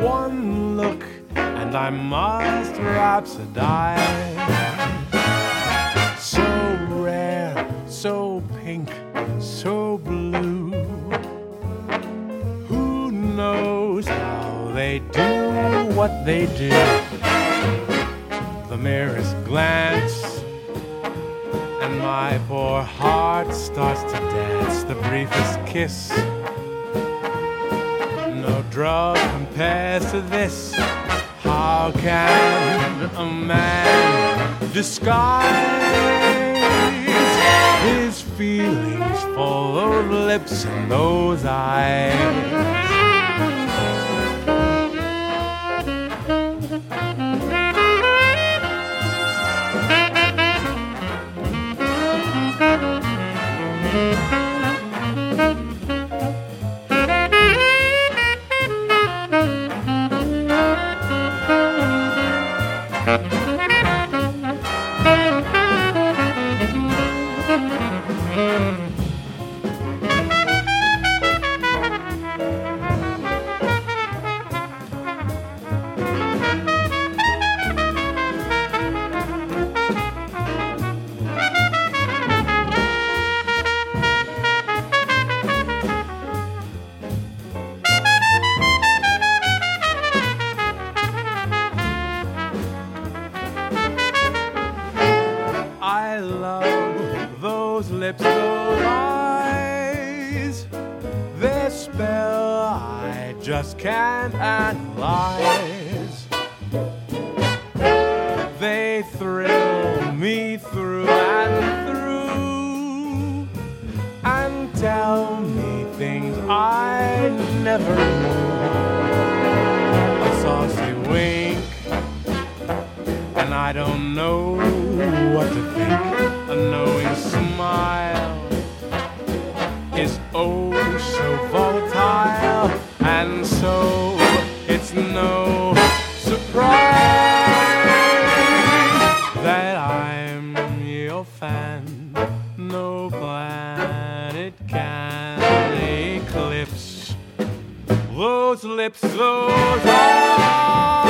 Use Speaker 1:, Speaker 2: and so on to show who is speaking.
Speaker 1: One look and I must rhapsodize. So rare, so pink, so blue. Who knows how they do what they do? The merest glance and my poor heart starts to dance. The briefest kiss, no drug compares to this. How can a man disguise his feelings for those lips and those eyes? I love those lips, those eyes. Their spell I just can't analyze. They thrill me through and through and tell me things I never knew. A saucy wink and I don't know what to think. A knowing smile is oh so volatile, and so it's no surprise that I'm your fan. No planet can eclipse those lips, those eyes.